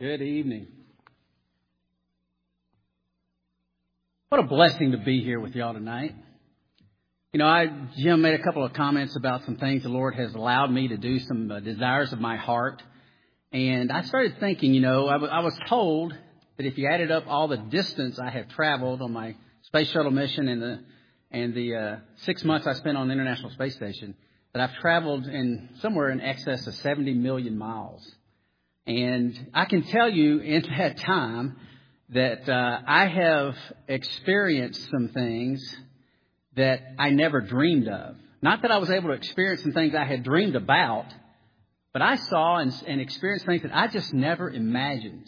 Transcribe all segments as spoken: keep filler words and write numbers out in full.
Good evening. What a blessing to be here with y'all tonight. You know, I Jim made a couple of comments about some things the Lord has allowed me to do, some uh, desires of my heart. And I started thinking, you know, I, w- I was told that if you added up all the distance I have traveled on my space shuttle mission and the and the uh, six months I spent on the International Space Station, that I've traveled in somewhere in excess of seventy million miles. And I can tell you in that time that uh, I have experienced some things that I never dreamed of. Not that I was able to experience some things I had dreamed about, but I saw and, and experienced things that I just never imagined.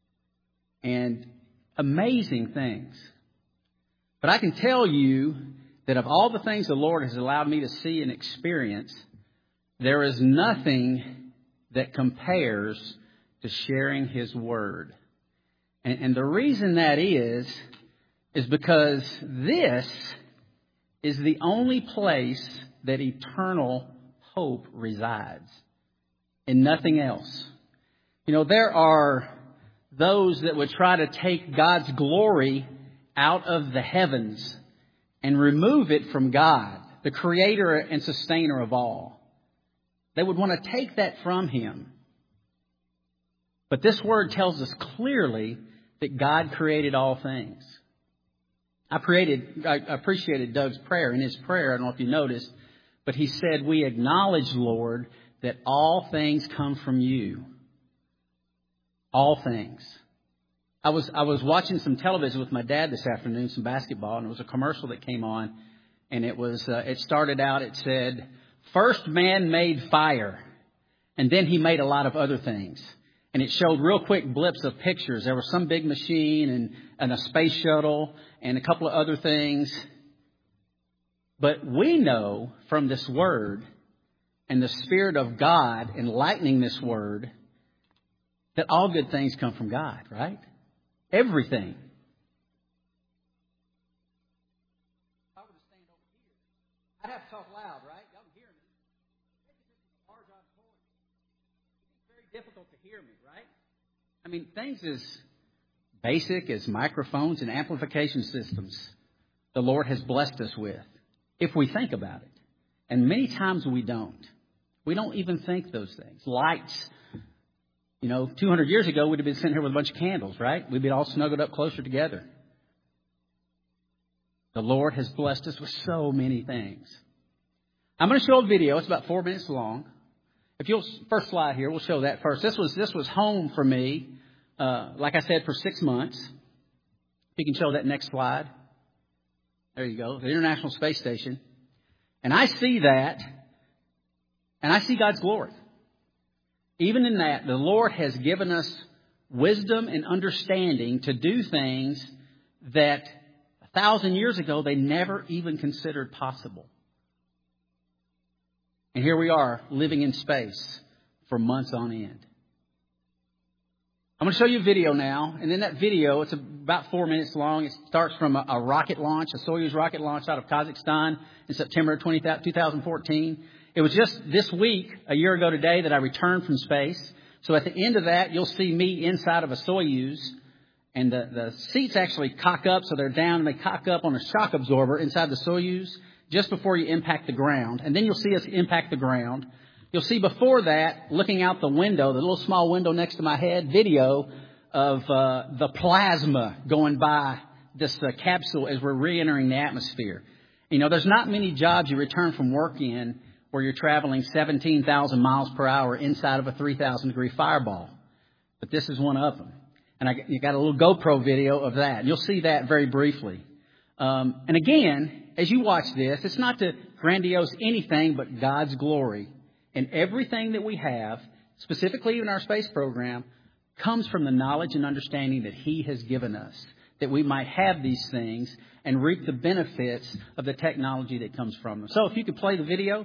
And amazing things. But I can tell you that of all the things the Lord has allowed me to see and experience, there is nothing that compares to sharing His Word. And, and the reason that is, is because this is the only place that eternal hope resides, and nothing else. You know, there are those that would try to take God's glory out of the heavens and remove it from God, the creator and sustainer of all. They would want to take that from Him. But this word tells us clearly that God created all things. I, created, I appreciated Doug's prayer. In his prayer, I don't know if you noticed, but he said, "We acknowledge, Lord, that all things come from you." All things. I was I was watching some television with my dad this afternoon, some basketball, and it was a commercial that came on, and it was uh, it started out. It said, "First man made fire, and then he made a lot of other things." And it showed real quick blips of pictures. There was some big machine and, and a space shuttle and a couple of other things. But we know from this word and the Spirit of God enlightening this word that all good things come from God, right? Everything. If I were to stand over here, I'd have to talk loud, right? Y'all can hear me. Maybe this is a large auditorium. It's very difficult to hear me, right? I mean, things as basic as microphones and amplification systems the Lord has blessed us with, if we think about it. And many times we don't. We don't even think those things. Lights. You know, two hundred years ago, we'd have been sitting here with a bunch of candles, right? We'd be all snuggled up closer together. The Lord has blessed us with so many things. I'm going to show a video. It's about four minutes long. If you'll, first slide here, we'll show that first. This was this was home for me, uh, like I said, for six months. If you can show that next slide. There you go, the International Space Station. And I see that, and I see God's glory. Even in that, the Lord has given us wisdom and understanding to do things that a thousand years ago they never even considered possible. And here we are living in space for months on end. I'm going to show you a video now. And in that video, it's about four minutes long. It starts from a, a rocket launch, a Soyuz rocket launch out of Kazakhstan in September twentieth, twenty fourteen. It was just this week, a year ago today, that I returned from space. So at the end of that, you'll see me inside of a Soyuz. And the, the seats actually cock up, so they're down, and they cock up on a shock absorber inside the Soyuz just before you impact the ground. And then you'll see us impact the ground. You'll see before that, looking out the window, the little small window next to my head, video of uh, the plasma going by this uh, capsule as we're re-entering the atmosphere. You know, there's not many jobs you return from work in where you're traveling seventeen thousand miles per hour inside of a three thousand degree fireball. But this is one of them. And I you got a little GoPro video of that. And you'll see that very briefly. Um, and again, as you watch this, it's not to grandiose anything but God's glory. And everything that we have, specifically in our space program, comes from the knowledge and understanding that He has given us, that we might have these things and reap the benefits of the technology that comes from them. So if you could play the video.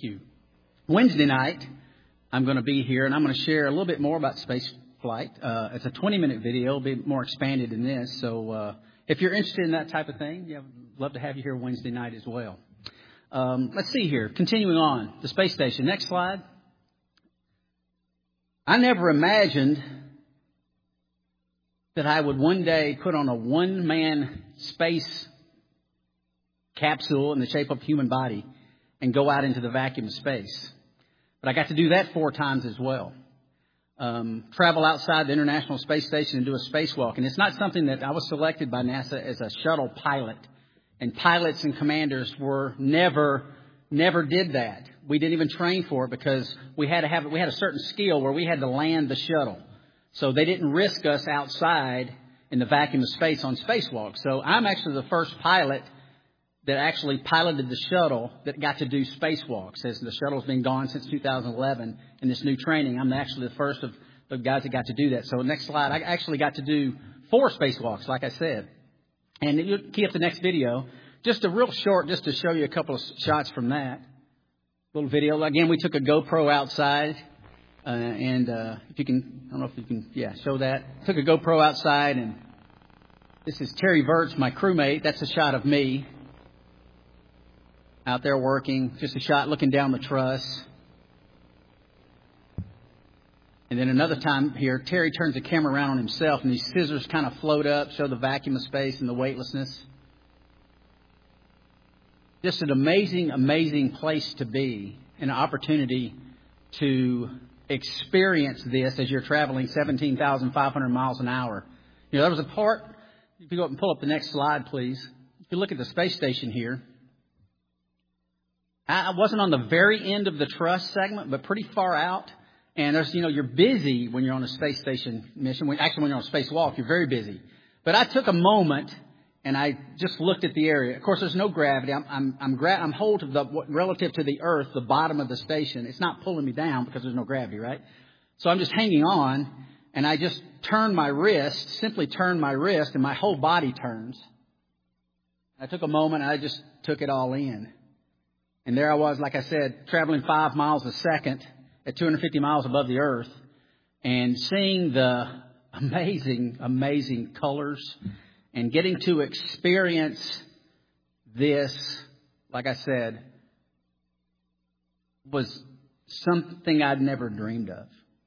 Thank you. Wednesday night, I'm going to be here, and I'm going to share a little bit more about space flight. Uh, it's a twenty-minute video. It'll be more expanded than this. So uh, if you're interested in that type of thing, yeah, I'd love to have you here Wednesday night as well. Um, let's see here. Continuing on, the space station. Next slide. I never imagined that I would one day put on a one-man space capsule in the shape of a human body and go out into the vacuum of space. But I got to do that four times as well. Um, travel outside the International Space Station and do a spacewalk. And it's not something that I was selected by NASA as a shuttle pilot. And pilots and commanders were never, never did that. We didn't even train for it because we had to have, we had a certain skill where we had to land the shuttle. So they didn't risk us outside in the vacuum of space on spacewalks. So I'm actually the first pilot that actually piloted the shuttle that got to do spacewalks. As the shuttle's been gone since two thousand eleven in this new training, I'm actually the first of the guys that got to do that. So next slide, I actually got to do four spacewalks, like I said. And you key up the next video. Just a real short, just to show you a couple of shots from that. Little video. Again, we took a GoPro outside. Uh, and uh, if you can, I don't know if you can, yeah, show that. Took a GoPro outside, and this is Terry Virts, my crewmate. That's a shot of me out there working. Just a shot looking down the truss. And then another time here, Terry turns the camera around on himself, and these scissors kind of float up, show the vacuum of space and the weightlessness. Just an amazing, amazing place to be, and an opportunity to experience this as you're traveling seventeen thousand five hundred miles an hour. You know, there was a part, if you go up and pull up the next slide, please. If you look at the space station here, I wasn't on the very end of the truss segment, but pretty far out. And there's, you know, you're busy when you're on a space station mission. When, actually, when you're on a spacewalk, you're very busy. But I took a moment and I just looked at the area. Of course, there's no gravity. I'm I'm I'm, gra- I'm hold to the relative to the Earth, the bottom of the station. It's not pulling me down because there's no gravity, right? So I'm just hanging on, and I just turn my wrist, simply turn my wrist, and my whole body turns. I took a moment, and I just took it all in. And there I was, like I said, traveling five miles a second at two hundred fifty miles above the Earth, and seeing the amazing, amazing colors. And getting to experience this, like I said, was something I'd never dreamed of.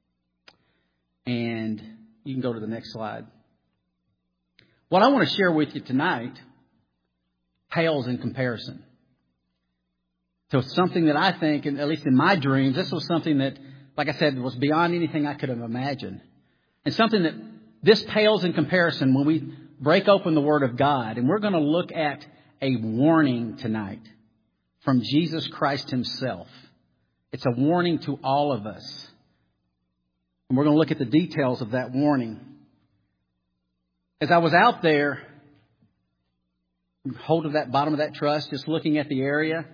And you can go to the next slide. What I want to share with you tonight pales in comparison to something that I think, and at least in my dreams, this was something that, like I said, was beyond anything I could have imagined. And something that this pales in comparison when we break open the Word of God, and we're going to look at a warning tonight from Jesus Christ Himself. It's a warning to all of us. And we're going to look at the details of that warning. As I was out there, hold of that bottom of that truss, just looking at the area,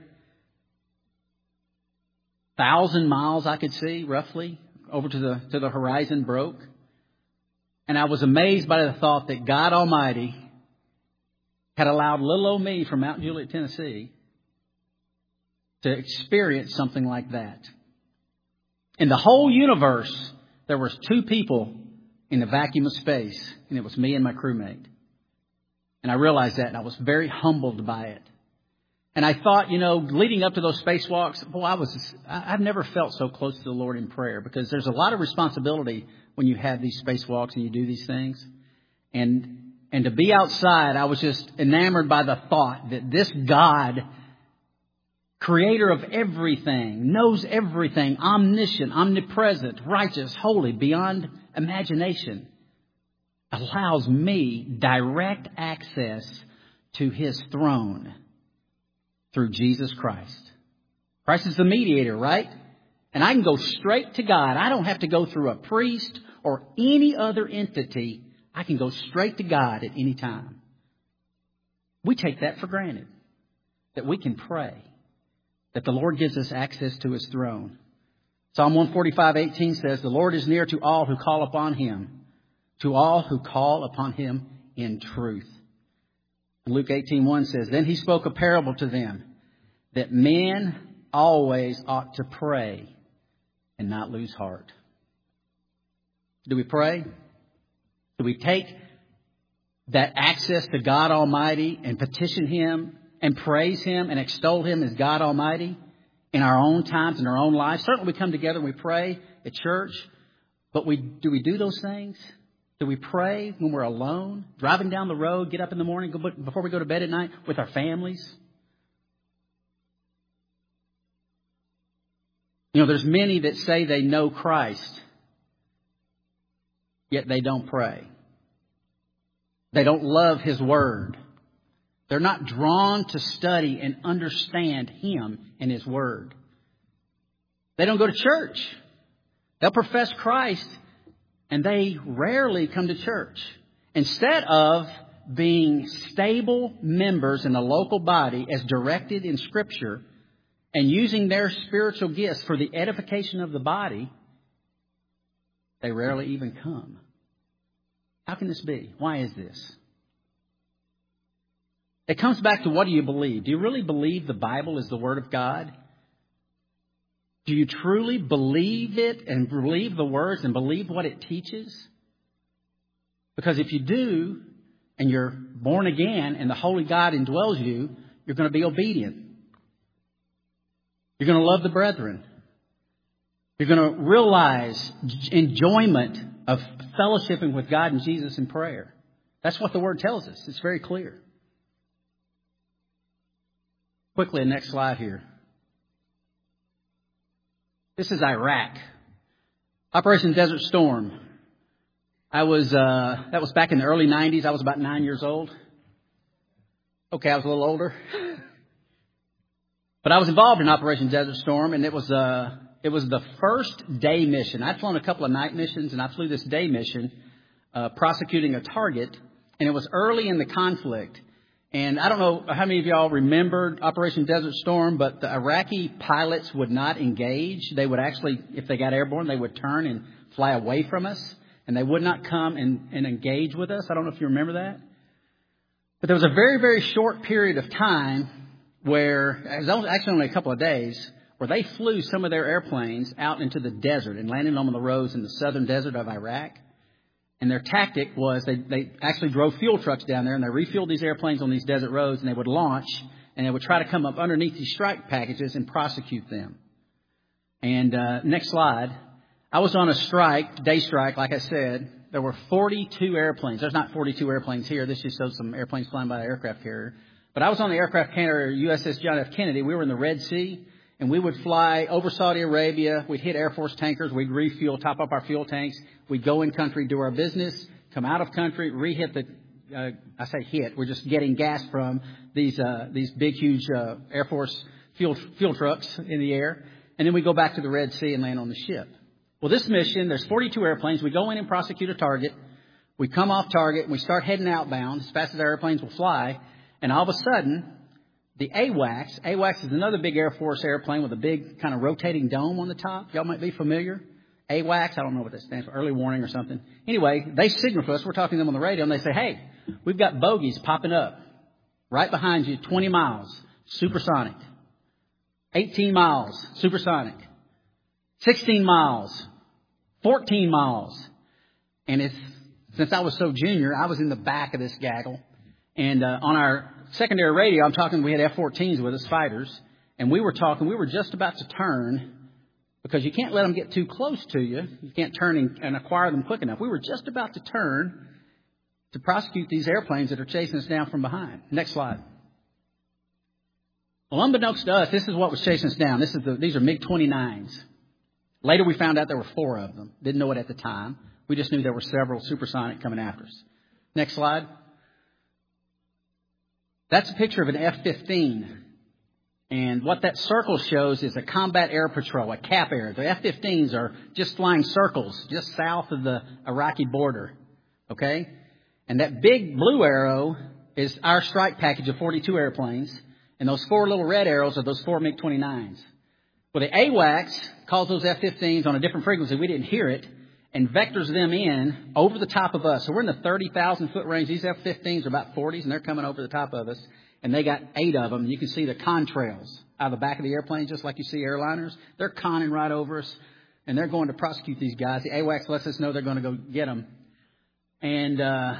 thousand miles I could see, roughly, over to the to the horizon broke. And I was amazed by the thought that God Almighty had allowed little old me from Mount Juliet, Tennessee, to experience something like that. In the whole universe, there was two people in the vacuum of space, and it was me and my crewmate. And I realized that, and I was very humbled by it. And I thought, you know, leading up to those spacewalks, boy, I was, I've never felt so close to the Lord in prayer, because there's a lot of responsibility when you have these spacewalks and you do these things. And and to be outside, I was just enamored by the thought that this God, creator of everything, knows everything, omniscient, omnipresent, righteous, holy, beyond imagination, allows me direct access to His throne through Jesus Christ. Christ is the mediator, right? And I can go straight to God. I don't have to go through a priest or any other entity. I can go straight to God at any time. We take that for granted, that we can pray, that the Lord gives us access to His throne. Psalm one forty-five eighteen says, "The Lord is near to all who call upon Him, to all who call upon Him in truth." And Luke eighteen one says, "Then He spoke a parable to them, that men always ought to pray and not lose heart. Do we pray? Do we take that access to God Almighty and petition Him and praise Him and extol Him as God Almighty in our own times, in our own lives? Certainly we come together and we pray at church, but we do we do those things? Do we pray when we're alone, driving down the road, get up in the morning, go, before we go to bed at night with our families? You know, there's many that say they know Christ, yet they don't pray. They don't love His Word. They're not drawn to study and understand Him and His Word. They don't go to church. They'll profess Christ, and they rarely come to church. Instead of being stable members in the local body as directed in Scripture and using their spiritual gifts for the edification of the body, they rarely even come. How can this be? Why is this? It comes back to, what do you believe? Do you really believe the Bible is the Word of God? Do you truly believe it and believe the words and believe what it teaches? Because if you do, and you're born again and the Holy God indwells you, you're going to be obedient. You're going to love the brethren. You're going to realize enjoyment of fellowshipping with God and Jesus in prayer. That's what the Word tells us. It's very clear. Quickly, the next slide here. This is Iraq. Operation Desert Storm. I was, uh, that was back in the early nineties. I was about nine years old. Okay, I was a little older. But I was involved in Operation Desert Storm, and it was, uh, it was the first day mission. I'd flown a couple of night missions, and I flew this day mission, uh, prosecuting a target, and it was early in the conflict. And I don't know how many of y'all remembered Operation Desert Storm, but the Iraqi pilots would not engage. They would actually, if they got airborne, they would turn and fly away from us. And they would not come and, and engage with us. I don't know if you remember that. But there was a very, very short period of time where, it was actually only a couple of days, where they flew some of their airplanes out into the desert and landed on the roads in the southern desert of Iraq. And their tactic was they, they actually drove fuel trucks down there, and they refueled these airplanes on these desert roads, and they would launch, and they would try to come up underneath these strike packages and prosecute them. And uh, next slide. I was on a strike, day strike, like I said. There were forty-two airplanes. There's not forty-two airplanes here. This just shows some airplanes flying by the aircraft carrier. But I was on the aircraft carrier U S S John F. Kennedy. We were in the Red Sea, and we would fly over Saudi Arabia. We'd hit Air Force tankers. We'd refuel, top up our fuel tanks. We'd go in country, do our business, come out of country, re-hit the, uh, I say hit, we're just getting gas from these uh, these big, huge uh, Air Force fuel fuel trucks in the air. And then we go back to the Red Sea and land on the ship. Well, this mission, there's forty-two airplanes. We go in and prosecute a target. We come off target, and we start heading outbound as fast as our airplanes will fly. And all of a sudden, the AWACS, AWACS is another big Air Force airplane with a big kind of rotating dome on the top. Y'all might be familiar. AWACS, I don't know what that stands for, early warning or something. Anyway, they signal for us. We're talking to them on the radio, and they say, hey, we've got bogeys popping up right behind you, twenty miles, supersonic. eighteen miles, supersonic. sixteen miles, fourteen miles. And it's, since I was so junior, I was in the back of this gaggle. And uh, on our secondary radio, I'm talking, we had F fourteens with us, fighters. And we were talking, we were just about to turn, because you can't let them get too close to you. You can't turn and, and acquire them quick enough. We were just about to turn to prosecute these airplanes that are chasing us down from behind. Next slide. Well, unbeknownst to us, this is what was chasing us down. This is the, these are MiG twenty-nines. Later we found out there were four of them. Didn't know it at the time. We just knew there were several supersonic coming after us. Next slide. That's a picture of an F fifteen. And what that circle shows is a combat air patrol, a CAP air. The F fifteens are just flying circles just south of the Iraqi border. Okay? And that big blue arrow is our strike package of forty-two airplanes. And those four little red arrows are those four MiG twenty-nines. Well, the AWACS calls those F fifteens on a different frequency. We didn't hear it. And vectors them in over the top of us. So we're in the thirty thousand foot range. These F fifteens are about forties, and they're coming over the top of us. And they got eight of them. You can see the contrails. out of the back of the airplane, just like you see airliners. They're conning right over us, and they're going to prosecute these guys. The AWACS lets us know they're going to go get them. And uh,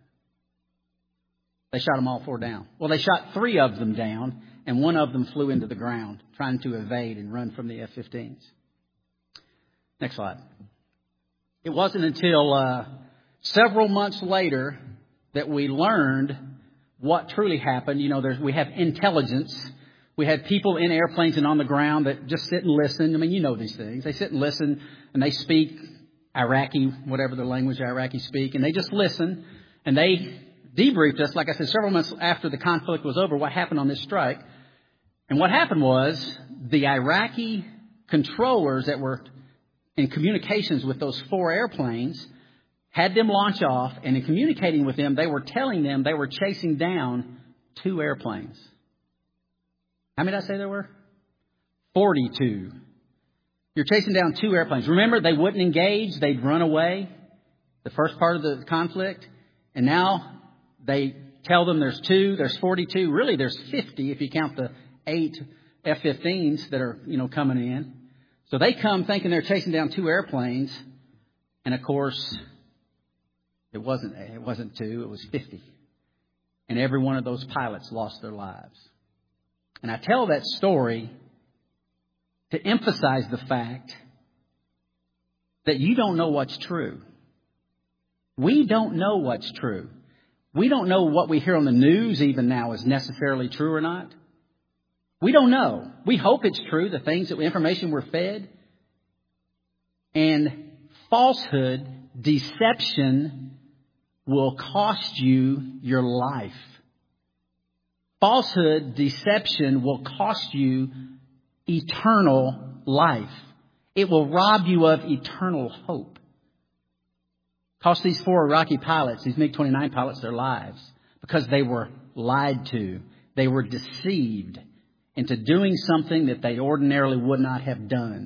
they shot them all four down. Well, they shot three of them down, and one of them flew into the ground, trying to evade and run from the F fifteens. Next slide. It wasn't until uh, several months later that we learned what truly happened. You know, there's, we have intelligence. We had people in airplanes and on the ground that just sit and listen. I mean, you know these things. They sit and listen, and they speak Iraqi, whatever the language Iraqis speak, and they just listen, and they debriefed us, like I said, several months after the conflict was over, what happened on this strike. And what happened was the Iraqi controllers that were in communications with those four airplanes had them launch off, and in communicating with them, they were telling them they were chasing down two airplanes. How many did I say there were? forty-two. You're chasing down two airplanes. Remember, they wouldn't engage. They'd run away the first part of the conflict. And now they tell them there's two, there's forty-two. Really, there's fifty if you count the eight F fifteens that are, you know, coming in. So they come thinking they're chasing down two airplanes. And, of course, it wasn't it wasn't two, it was fifty. And every one of those pilots lost their lives. And I tell that story to emphasize the fact that you don't know what's true. We don't know what's true. We don't know what we hear on the news even now is necessarily true or not. We don't know. We hope it's true, the things, that information we're fed. And falsehood, deception will cost you your life. Falsehood, deception will cost you eternal life. It will rob you of eternal hope. Cost these four Iraqi pilots, these MiG twenty-nine pilots, their lives because they were lied to. They were deceived into doing something that they ordinarily would not have done.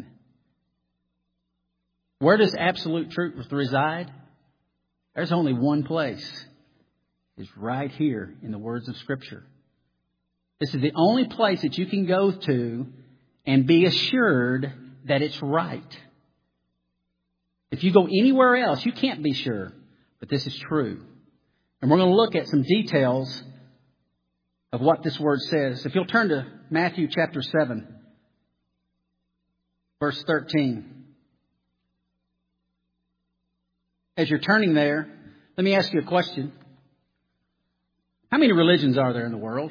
Where does absolute truth reside? There's only one place. It's right here in the words of Scripture. This is the only place that you can go to and be assured that it's right. If you go anywhere else, you can't be sure. But this is true. And we're going to look at some details of what this word says. If you'll turn to Matthew chapter seven, verse thirteen. As you're turning there, let me ask you a question. How many religions are there in the world?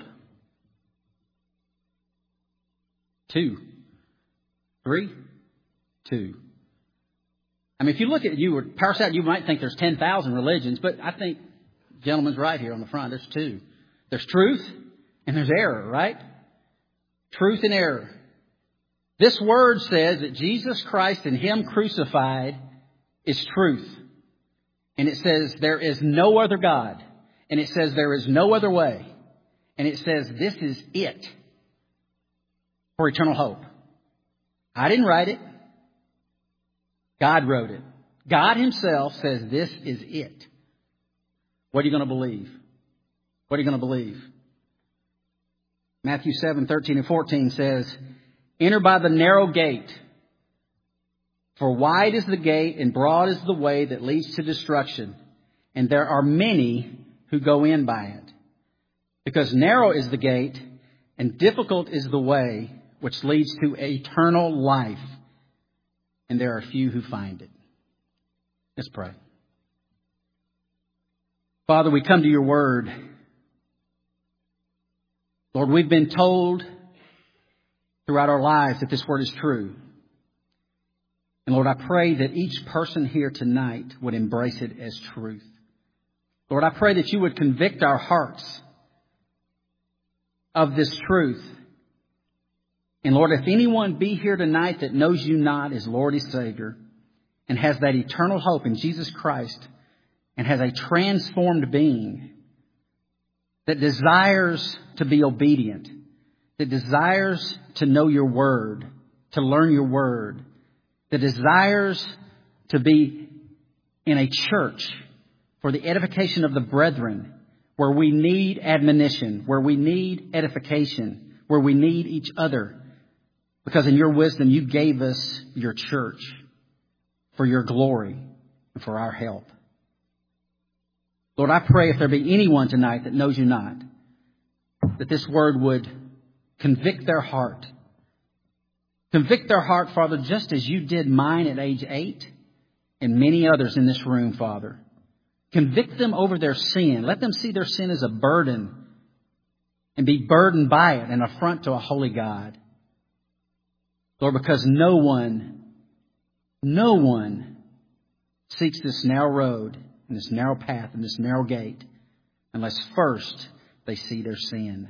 Two. Three? Two. I mean, if you look at you or parse out, you might think there's ten thousand religions, but I think the gentleman's right here on the front. There's two. There's truth and there's error, right? Truth and error. This word says that Jesus Christ and Him crucified is truth. And it says there is no other God. And it says there is no other way. And it says this is it for eternal hope. I didn't write it. God wrote it. God Himself says this is it. What are you going to believe? What are you going to believe? Matthew seven, thirteen and fourteen says, enter by the narrow gate. For wide is the gate and broad is the way that leads to destruction. And there are many who go in by it. Because narrow is the gate and difficult is the way which leads to eternal life. And there are few who find it. Let's pray. Father, we come to your word. Lord, we've been told throughout our lives that this word is true. And Lord, I pray that each person here tonight would embrace it as truth. Lord, I pray that you would convict our hearts of this truth. And Lord, if anyone be here tonight that knows you not as Lord and Savior and has that eternal hope in Jesus Christ and has a transformed being that desires to be obedient, that desires to know your word, to learn your word, that desires to be in a church for the edification of the brethren, where we need admonition, where we need edification, where we need each other. Because in your wisdom, you gave us your church for your glory and for our help. Lord, I pray if there be anyone tonight that knows you not, that this word would convict their heart. Convict their heart, Father, just as you did mine at age eight and many others in this room, Father. Convict them over their sin. Let them see their sin as a burden and be burdened by it, an affront to a holy God. Lord, because no one, no one seeks this narrow road and this narrow path and this narrow gate unless first they see their sin.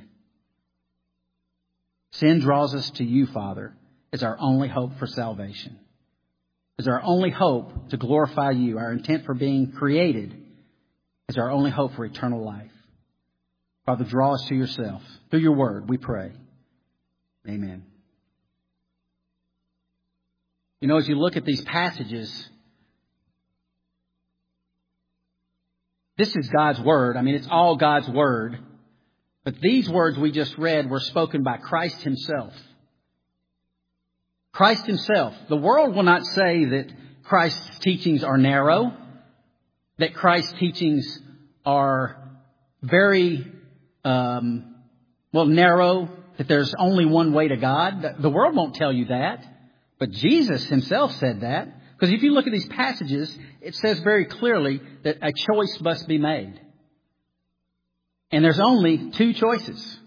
Sin draws us to you, Father, as our only hope for salvation, as our only hope to glorify you, our intent for being created, as our only hope for eternal life. Father, draw us to yourself. Through your word, we pray. Amen. You know, as you look at these passages, this is God's word. I mean, it's all God's word. But these words we just read were spoken by Christ himself. Christ himself. The world will not say that Christ's teachings are narrow, that Christ's teachings are very, um, well, narrow, that there's only one way to God. The world won't tell you that. But Jesus himself said that. Because if you look at these passages, it says very clearly that a choice must be made. And there's only two choices.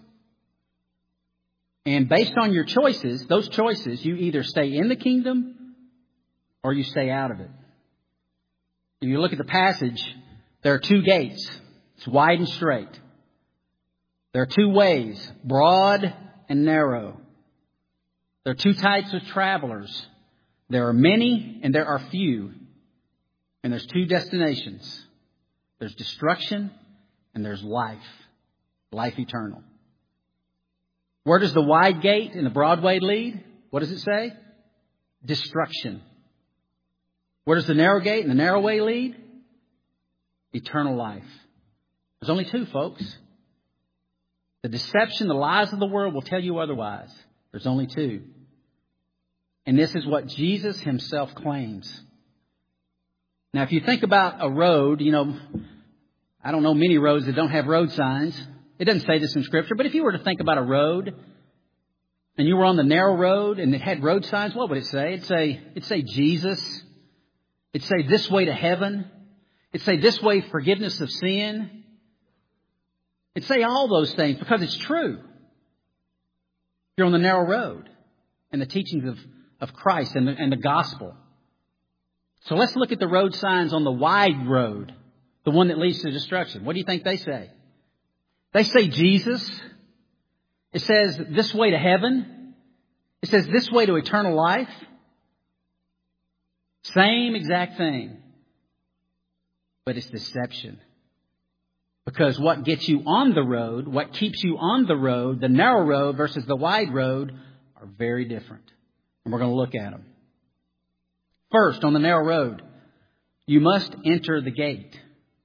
And based on your choices, those choices, you either stay in the kingdom or you stay out of it. If you look at the passage, there are two gates. It's wide and straight. There are two ways, broad and narrow. There are two types of travelers. There are many and there are few. And there's two destinations. There's destruction and there's life. Life eternal. Where does the wide gate and the broad way lead? What does it say? Destruction. Where does the narrow gate and the narrow way lead? Eternal life. There's only two, folks. The deception, the lies of the world will tell you otherwise. There's only two. And this is what Jesus himself claims. Now, if you think about a road, you know, I don't know many roads that don't have road signs. It doesn't say this in Scripture, but if you were to think about a road and you were on the narrow road and it had road signs, what would it say? It'd say, it'd say Jesus. It'd say this way to heaven. It'd say this way forgiveness of sin. It'd say all those things because it's true. You're on the narrow road and the teachings of, of Christ and the, and the gospel. So let's look at the road signs on the wide road, the one that leads to destruction. What do you think they say? They say Jesus. It says this way to heaven. It says this way to eternal life. Same exact thing. But it's deception. Because what gets you on the road, what keeps you on the road, the narrow road versus the wide road, are very different. And we're going to look at them. First, on the narrow road, you must enter the gate.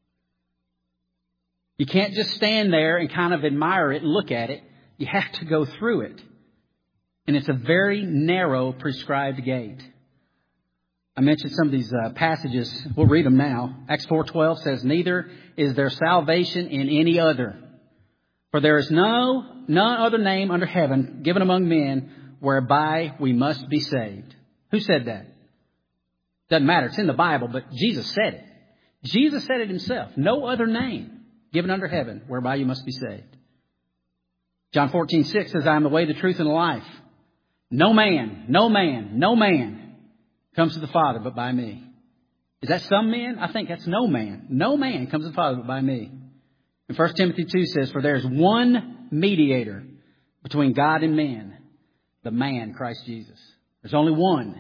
You can't just stand there and kind of admire it and look at it. You have to go through it. And it's a very narrow prescribed gate. I mentioned some of these uh, passages. We'll read them now. Acts four twelve says, neither is there salvation in any other. For there is no none other name under heaven given among men whereby we must be saved. Who said that? Doesn't matter. It's in the Bible, but Jesus said it. Jesus said it himself. No other name given under heaven whereby you must be saved. John fourteen six says, I am the way, the truth, and the life. No man, no man, no man comes to the Father but by me. Is that some men? I think that's no man. No man comes to the Father but by me. And First Timothy two says, for there is one mediator between God and man, the man, Christ Jesus. There's only one.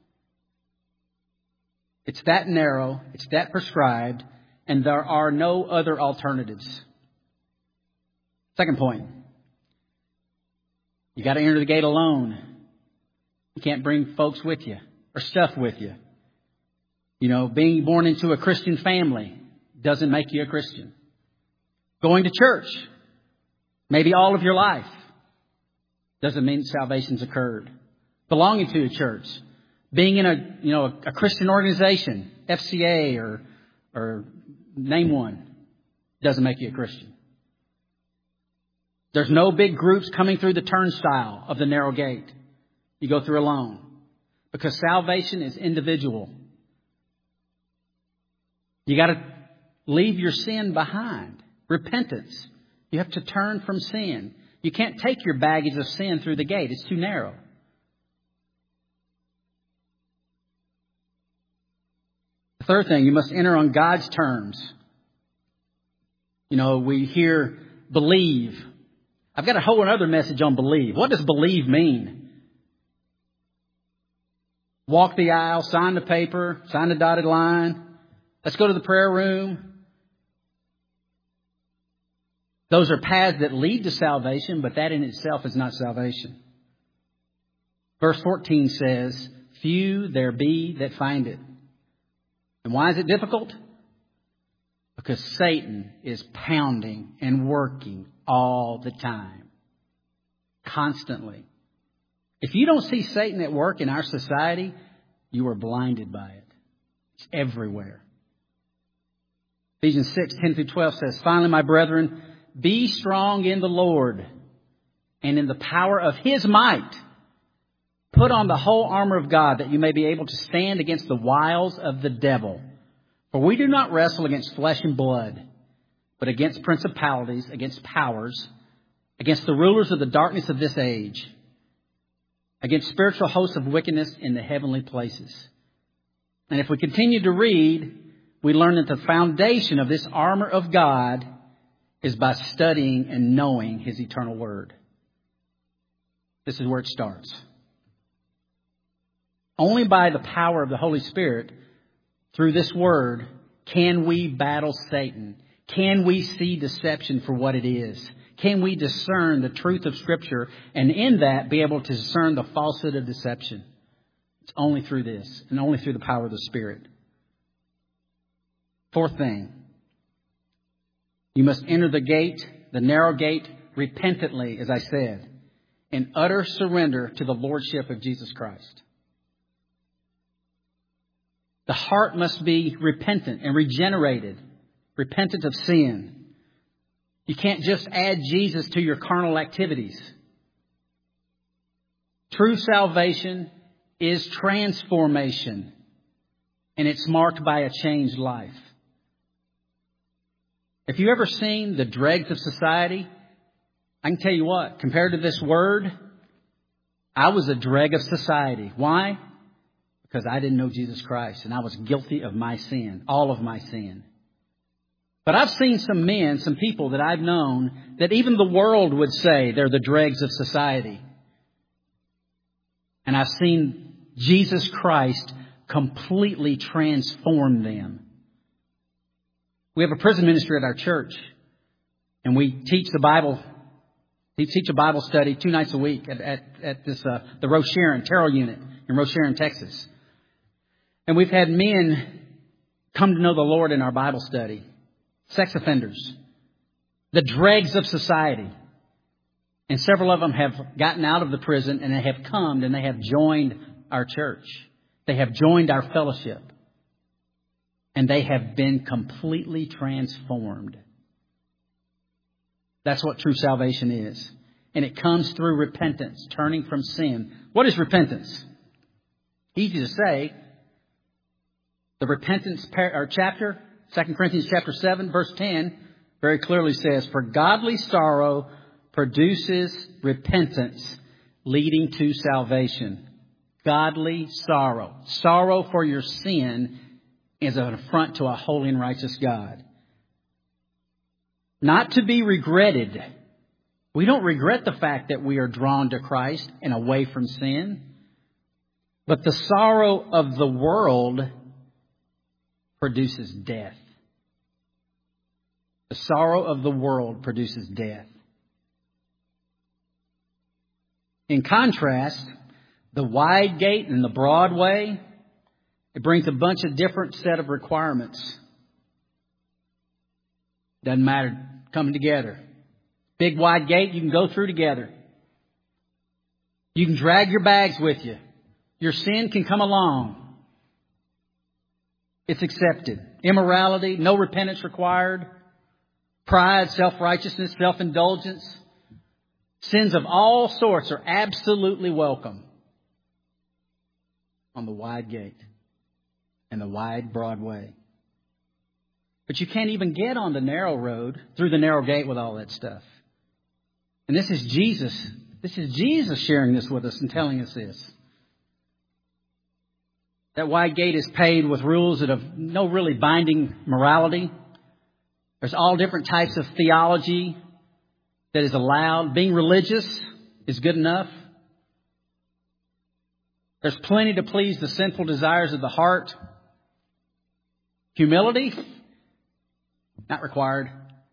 It's that narrow. It's that prescribed. And there are no other alternatives. Second point. You got to enter the gate alone. You can't bring folks with you or stuff with you. You know, being born into a Christian family doesn't make you a Christian. Going to church, maybe all of your life, doesn't mean salvation's occurred. Belonging to a church, being in a, you know, a Christian organization, F C A or, or name one, doesn't make you a Christian. There's no big groups coming through the turnstile of the narrow gate. You go through alone. Because salvation is individual. You got to leave your sin behind. Repentance. You have to turn from sin. You can't take your baggage of sin through the gate. It's too narrow. The third thing, you must enter on God's terms. You know, we hear believe. I've got a whole other message on believe. What does believe mean? Walk the aisle, sign the paper, sign the dotted line. Let's go to the prayer room. Those are paths that lead to salvation, but that in itself is not salvation. Verse fourteen says, few there be that find it. And why is it difficult? Because Satan is pounding and working all the time. Constantly. If you don't see Satan at work in our society, you are blinded by it. It's everywhere. Ephesians six, ten through twelve says, finally, my brethren, be strong in the Lord and in the power of His might. Put on the whole armor of God that you may be able to stand against the wiles of the devil. For we do not wrestle against flesh and blood, but against principalities, against powers, against the rulers of the darkness of this age, against spiritual hosts of wickedness in the heavenly places. And if we continue to read, we learn that the foundation of this armor of God is by studying and knowing His eternal word. This is where it starts. Only by the power of the Holy Spirit, through this word, can we battle Satan. Can we see deception for what it is? Can we discern the truth of Scripture and in that be able to discern the falsehood of deception? It's only through this and only through the power of the Spirit. Fourth thing, you must enter the gate, the narrow gate, repentantly, as I said, in utter surrender to the Lordship of Jesus Christ. The heart must be repentant and regenerated, repentant of sin. You can't just add Jesus to your carnal activities. True salvation is transformation, and it's marked by a changed life. If you've ever seen the dregs of society, I can tell you what, compared to this word, I was a dreg of society. Why? Because I didn't know Jesus Christ, and I was guilty of my sin, all of my sin. But I've seen some men, some people that I've known that even the world would say they're the dregs of society. And I've seen Jesus Christ completely transform them. We have a prison ministry at our church, and we teach the Bible. We teach a Bible study two nights a week at at, at this uh, the Roche-Sharon Terrell Unit in Roche-Sharon, Texas. And we've had men come to know the Lord in our Bible study. Sex offenders, the dregs of society. And several of them have gotten out of the prison and they have come and they have joined our church. They have joined our fellowship. And they have been completely transformed. That's what true salvation is. And it comes through repentance, turning from sin. What is repentance? Easy to say. The repentance par- or chapter, Second Corinthians chapter seven, verse ten, very clearly says, for godly sorrow produces repentance, leading to salvation. Godly sorrow. Sorrow for your sin is an affront to a holy and righteous God. Not to be regretted. We don't regret the fact that we are drawn to Christ and away from sin. But the sorrow of the world produces death. The sorrow of the world produces death. In contrast, the wide gate and the broad way, it brings a bunch of different set of requirements. Doesn't matter, coming together. Big wide gate, you can go through together. You can drag your bags with you. Your sin can come along. It's accepted. Immorality, no repentance required. Pride, self-righteousness, self-indulgence. Sins of all sorts are absolutely welcome on the wide gate and the wide, broad way. But you can't even get on the narrow road through the narrow gate with all that stuff. And this is Jesus. This is Jesus sharing this with us and telling us this. That wide gate is paved with rules that have no really binding morality. There's all different types of theology that is allowed. Being religious is good enough. There's plenty to please the sinful desires of the heart. Humility, not required.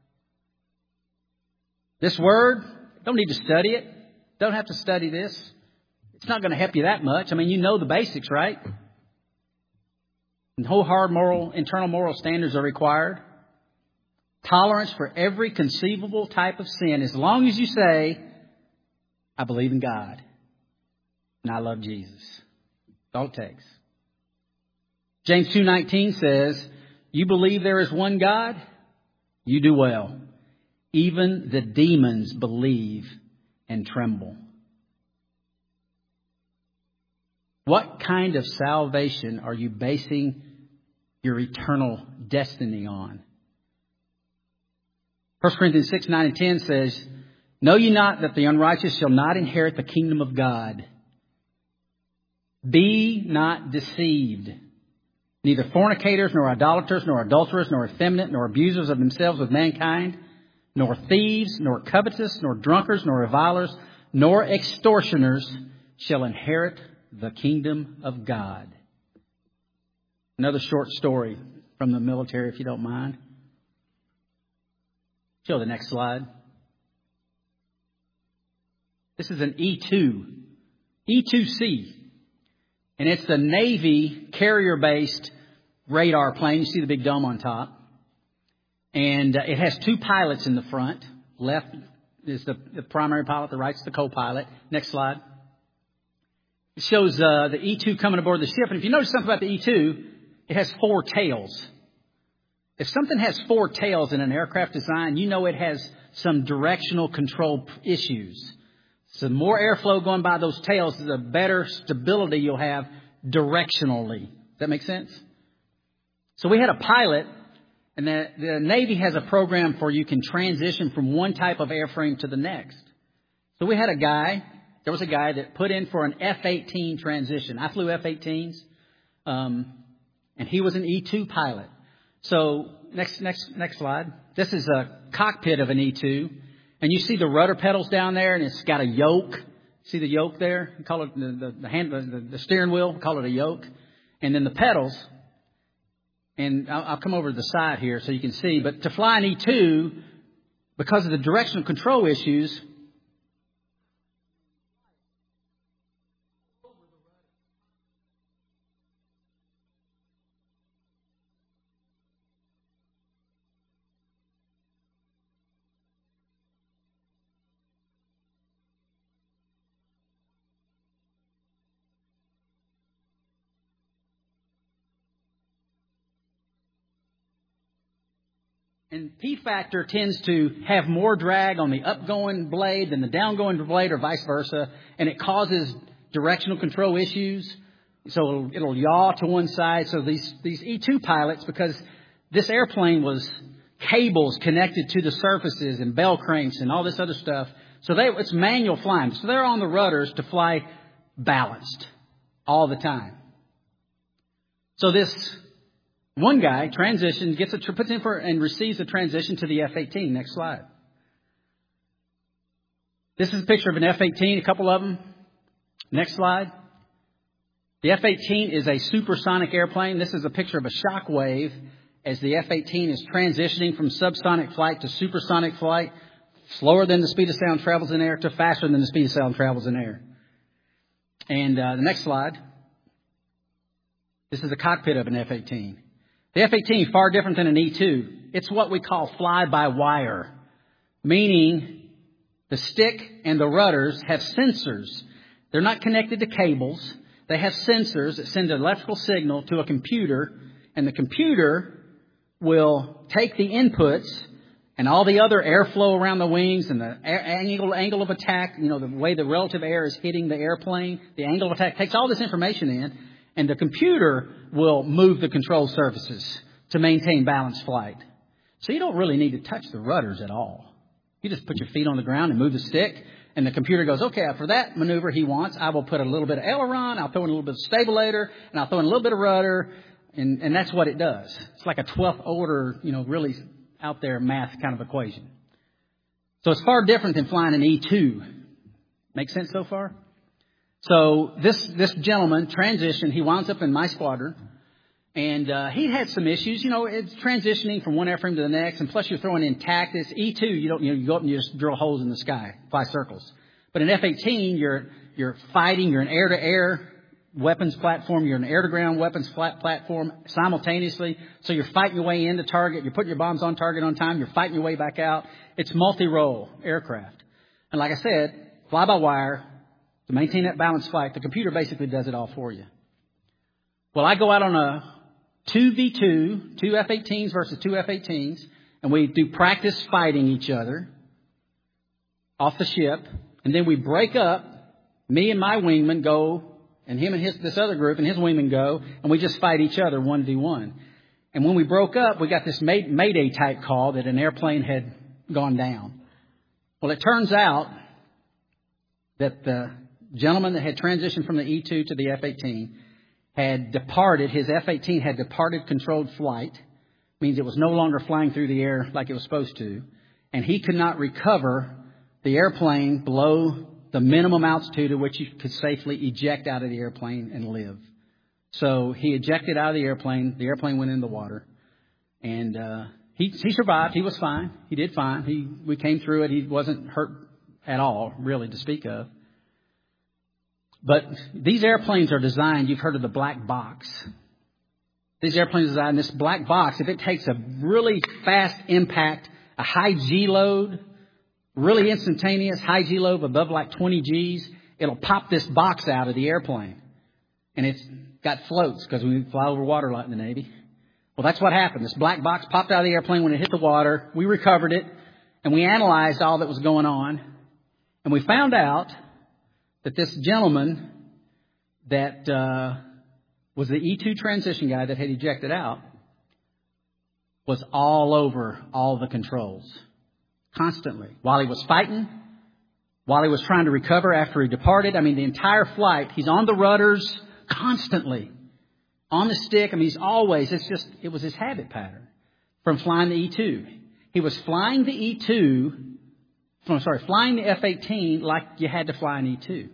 This word, don't need to study it. Don't have to study this. It's not going to help you that much. I mean, you know the basics, right? No hard moral, internal moral standards are required. Tolerance for every conceivable type of sin, as long as you say, I believe in God and I love Jesus. That's all it takes. James two nineteen says, you believe there is one God? You do well. Even the demons believe and tremble. What kind of salvation are you basing your eternal destiny on? First Corinthians six, nine, and ten says, know ye not that the unrighteous shall not inherit the kingdom of God? Be not deceived. Neither fornicators, nor idolaters, nor adulterers, nor effeminate, nor abusers of themselves with mankind, nor thieves, nor covetous, nor drunkards, nor revilers, nor extortioners shall inherit the kingdom of God. Another short story from the military, if you don't mind. Show the next slide. This is an E two, E two C. And it's the Navy carrier-based radar plane. You see the big dome on top. And uh, it has two pilots in the front. Left is the, the primary pilot. The right's the co-pilot. Next slide. It shows uh, the E two coming aboard the ship. And if you notice something about the E two, it has four tails. If something has four tails in an aircraft design, you know it has some directional control issues. So the more airflow going by those tails, the better stability you'll have directionally. Does that make sense? So we had a pilot, and the, the Navy has a program for you can transition from one type of airframe to the next. So we had a guy, there was a guy that put in for an F eighteen transition. I flew F eighteens, um, and he was an E two pilot. So next, next, next slide. This is a cockpit of an E two. And you see the rudder pedals down there, and it's got a yoke. See the yoke there? We call it the, the, the, hand, the, the steering wheel. We call it a yoke. And then the pedals. And I'll, I'll come over to the side here so you can see. But to fly an E two, because of the directional control issues, and P-factor tends to have more drag on the upgoing blade than the downgoing blade or vice versa. And it causes directional control issues. So it'll, it'll yaw to one side. So these, these E two pilots, because this airplane was cables connected to the surfaces and bell cranks and all this other stuff. So they, it's manual flying. So they're on the rudders to fly balanced all the time. So this one guy transitions, gets a, puts in for and receives a transition to the F eighteen. Next slide. This is a picture of an F eighteen, a couple of them. Next slide. The F eighteen is a supersonic airplane. This is a picture of a shock wave as the F eighteen is transitioning from subsonic flight to supersonic flight, slower than the speed of sound travels in air to faster than the speed of sound travels in air. And uh, the next slide. This is a cockpit of an F eighteen. The F eighteen is far different than an E two. It's what we call fly-by-wire, meaning the stick and the rudders have sensors They're not connected to cables. They have sensors that send an electrical signal to a computer, and the computer will take the inputs and all the other airflow around the wings and the angle, angle of attack, you know, the way the relative air is hitting the airplane, the angle of attack, takes all this information in, and the computer will move the control surfaces to maintain balanced flight. So you don't really need to touch the rudders at all. You just put your feet on the ground and move the stick, and the computer goes, okay, for that maneuver he wants, I will put a little bit of aileron, I'll throw in a little bit of stabilator, and I'll throw in a little bit of rudder, and, and that's what it does. It's like a twelfth order, you know, really out there math kind of equation. So it's far different than flying an E two. Make sense so far? So this this gentleman transitioned. He winds up in my squadron. And uh, he had some issues. You know, it's transitioning from one airframe to the next. And plus you're throwing in tack. This E two, you don't, you know, you go up and you just drill holes in the sky, fly circles. But in F eighteen, you're you're fighting. You're an air-to-air weapons platform. You're an air-to-ground weapons flat platform simultaneously. So you're fighting your way into target. You're putting your bombs on target on time. You're fighting your way back out. It's multi-role aircraft. And like I said, fly-by-wire, to maintain that balanced flight, the computer basically does it all for you. Well, I go out on a two v two, two F eighteens versus two F eighteens, and we do practice fighting each other off the ship. And then we break up. Me and my wingman go, and him and his this other group and his wingman go, and we just fight each other one v one. And when we broke up, we got this may, Mayday type call that an airplane had gone down. Well, it turns out that the gentleman that had transitioned from the E two to the F eighteen had departed, his F eighteen had departed controlled flight, means it was no longer flying through the air like it was supposed to, and he could not recover the airplane below the minimum altitude at which you could safely eject out of the airplane and live. So he ejected out of the airplane, the airplane went in the water, and uh, he, he survived, he was fine, he did fine, he we came through it, he wasn't hurt at all, really, to speak of. But these airplanes are designed, you've heard of the black box. These airplanes are designed, this black box, if it takes a really fast impact, a high G load, really instantaneous high G load above like twenty G's, it'll pop this box out of the airplane. And it's got floats because we fly over water a lot in the Navy. Well, that's what happened. This black box popped out of the airplane when it hit the water. We recovered it and we analyzed all that was going on. And we found out that this gentleman that uh, was the E two transition guy that had ejected out was all over all the controls constantly. While he was fighting, while he was trying to recover after he departed, I mean, the entire flight, he's on the rudders constantly, on the stick. I mean, he's always, it's just, it was his habit pattern from flying the E two. He was flying the E two I'm sorry, flying the F eighteen like you had to fly an E two.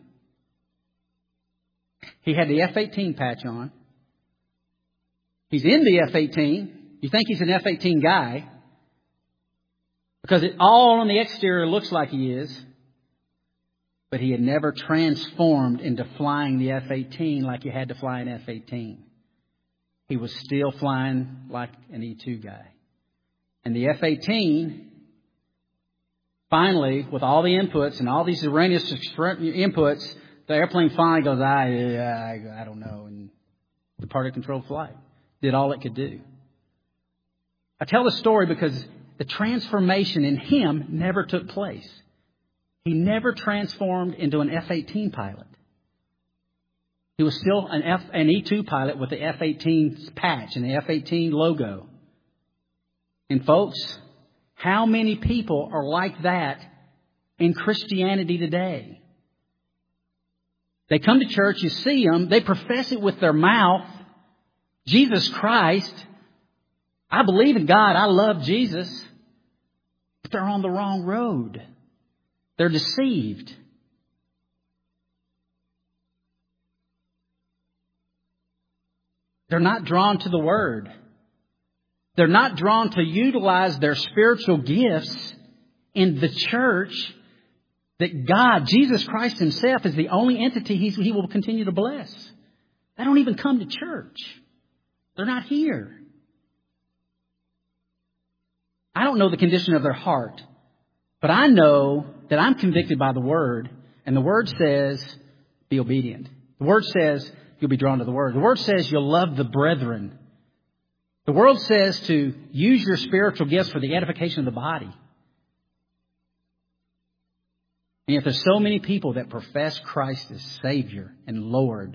He had the F eighteen patch on. He's in the F eighteen. You think he's an F eighteen guy because it all on the exterior looks like he is. But he had never transformed into flying the F eighteen like you had to fly an F eighteen. He was still flying like an E two guy. And the F eighteen... Finally, with all the inputs and all these erroneous inputs, the airplane finally goes, I, I, I don't know, and departed controlled flight. Did all it could do. I tell the story because the transformation in him never took place. He never transformed into an F eighteen pilot. He was still an, F, an E two pilot with the F eighteen patch and the F eighteen logo. And folks, how many people are like that in Christianity today? They come to church, you see them, they profess it with their mouth. Jesus Christ. I believe in God. I love Jesus. But they're on the wrong road. They're deceived. They're not drawn to the Word. They're not drawn to utilize their spiritual gifts in the church that God, Jesus Christ Himself, is the only entity he's, He will continue to bless. They don't even come to church. They're not here. I don't know the condition of their heart, but I know that I'm convicted by the Word, and the Word says, Be obedient. The Word says you'll be drawn to the Word. The Word says you'll love the brethren. The world says to use your spiritual gifts for the edification of the body. And yet there's so many people that profess Christ as Savior and Lord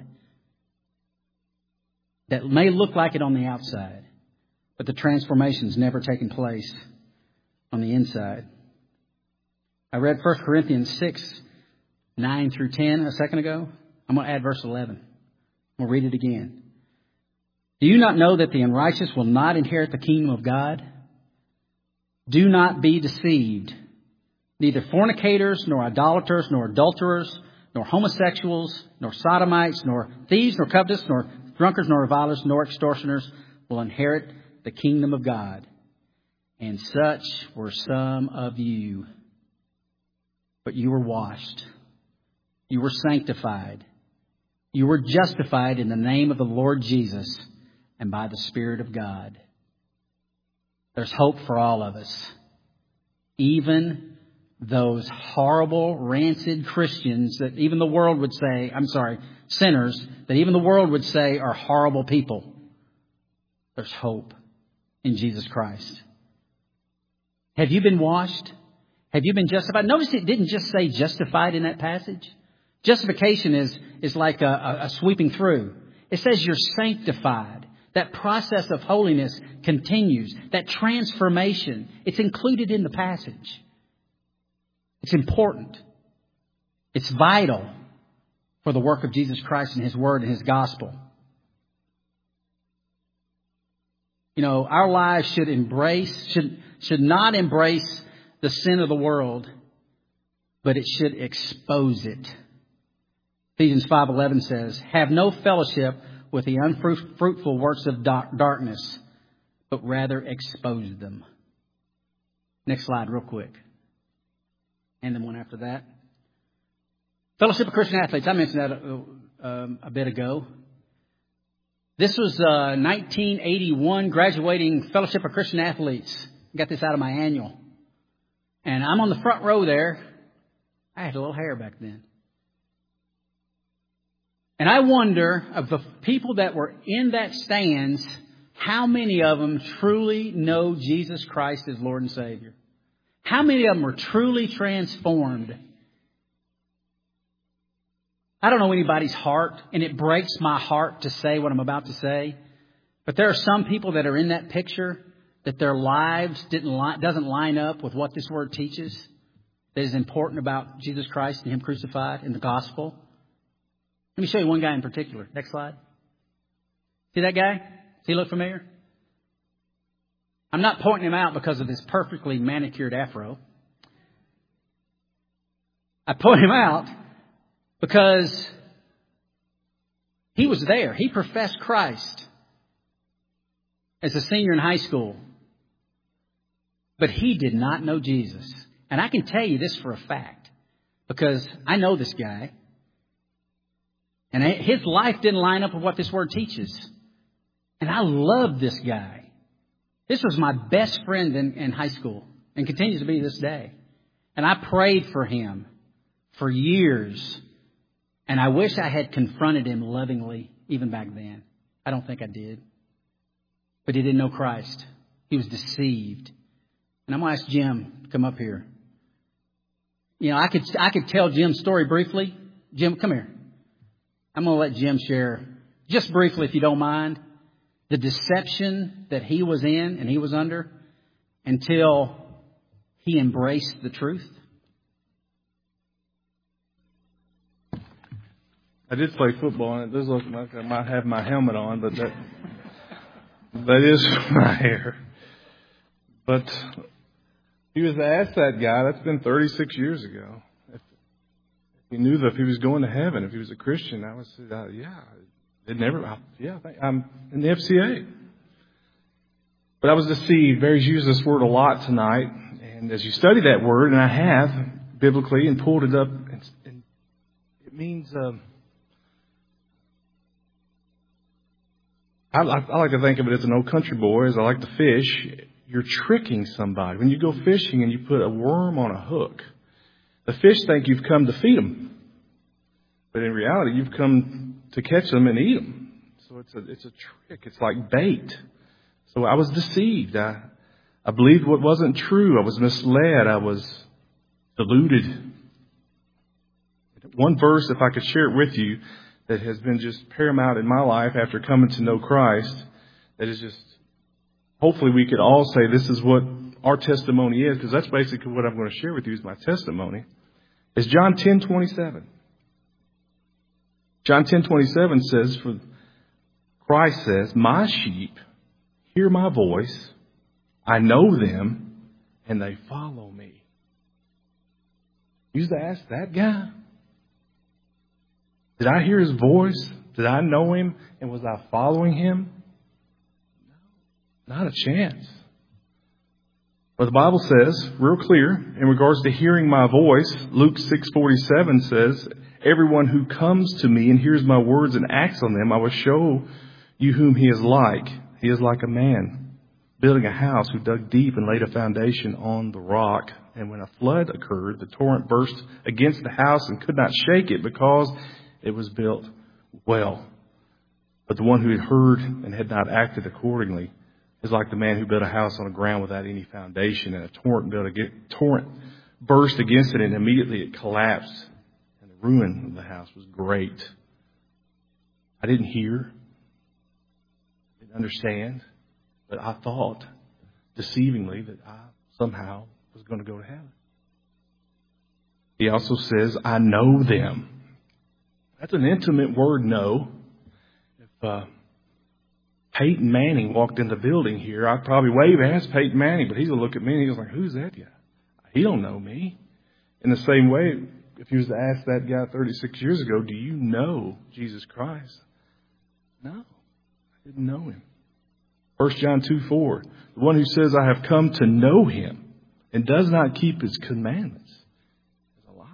that may look like it on the outside, but the transformation's never taken place on the inside. I read First Corinthians six, nine through ten a second ago. I'm going to add verse eleven. We'll read it again. Do you not know that the unrighteous will not inherit the kingdom of God? Do not be deceived. Neither fornicators, nor idolaters, nor adulterers, nor homosexuals, nor sodomites, nor thieves, nor covetous, nor drunkards, nor revilers, nor extortioners will inherit the kingdom of God. And such were some of you. But you were washed. You were sanctified. You were justified in the name of the Lord Jesus and by the Spirit of God. There's hope for all of us. Even those horrible, rancid Christians that even the world would say, I'm sorry, sinners, that even the world would say are horrible people. There's hope in Jesus Christ. Have you been washed? Have you been justified? Notice it didn't just say justified in that passage. Justification is, is like a, a, a sweeping through. It says you're sanctified. That process of holiness continues. That transformation, it's included in the passage. It's important. It's vital for the work of Jesus Christ and His Word and His Gospel. You know, our lives should embrace, should, should not embrace the sin of the world, but it should expose it. Ephesians five eleven says, have no fellowship with the unfruitful works of darkness, but rather expose them. Next slide real quick. And then one after that. Fellowship of Christian Athletes. I mentioned that a, um, a bit ago. This was uh, nineteen eighty-one graduating Fellowship of Christian Athletes. I got this out of my annual. And I'm on the front row there. I had a little hair back then. And I wonder, of the people that were in that stands, how many of them truly know Jesus Christ as Lord and Savior? How many of them were truly transformed? I don't know anybody's heart, and it breaks my heart to say what I'm about to say. But there are some people that are in that picture that their lives didn't li- doesn't line up with what this Word teaches. That is important about Jesus Christ and Him crucified in the gospel. Let me show you one guy in particular. Next slide. See that guy? Does he look familiar? I'm not pointing him out because of his perfectly manicured afro. I point him out because he was there. He professed Christ as a senior in high school. But he did not know Jesus. And I can tell you this for a fact because I know this guy. And his life didn't line up with what this Word teaches. And I love this guy. This was my best friend in, in high school and continues to be this day. And I prayed for him for years. And I wish I had confronted him lovingly even back then. I don't think I did. But he didn't know Christ. He was deceived. And I'm going to ask Jim to come up here. You know, I could I could tell Jim's story briefly. Jim, come here. I'm going to let Jim share, just briefly if you don't mind, the deception that he was in and he was under until he embraced the truth. I did play football, and it does look like I might have my helmet on, but that that is my hair. But he was asked that guy, that's been thirty-six years ago. He knew that if he was going to heaven, if he was a Christian, I would say, uh, yeah, it never, I, yeah, I'm in the F C A. But I was deceived. Barry's used this word a lot tonight. And as you study that word, and I have biblically and pulled it up, and, and it means, um, I, I like to think of it as an old country boy, as I like to fish. You're tricking somebody. When you go fishing and you put a worm on a hook, the fish think you've come to feed them. But in reality, you've come to catch them and eat them. So it's a, it's a trick. It's like bait. So I was deceived. I, I believed what wasn't true. I was misled. I was deluded. One verse, if I could share it with you, that has been just paramount in my life after coming to know Christ, that is just, hopefully we could all say this is what our testimony is, because that's basically what I'm going to share with you is my testimony, is John ten twenty-seven. John ten twenty-seven says, for Christ says, my sheep hear my voice, I know them, and they follow me. You used to ask that guy, did I hear his voice? Did I know him? And was I following him? No, not a chance. But the Bible says, real clear, in regards to hearing my voice, Luke six forty-seven says, everyone who comes to me and hears my words and acts on them, I will show you whom he is like. He is like a man building a house who dug deep and laid a foundation on the rock. And when a flood occurred, the torrent burst against the house and could not shake it because it was built well. But the one who had heard and had not acted accordingly is like the man who built a house on the ground without any foundation, and a torrent built a torrent burst against it, and immediately it collapsed. And the ruin of the house was great. I didn't hear, didn't understand, but I thought deceivingly that I somehow was going to go to heaven. He also says, I know them. That's an intimate word, know. If uh, Peyton Manning walked in the building here, I'd probably wave and ask Peyton Manning, but he's going to look at me and he's like, who's that guy? He don't know me. In the same way, if you was to ask that guy thirty-six years ago, do you know Jesus Christ? No, I didn't know him. First John two four, the one who says, I have come to know him and does not keep his commandments is a liar.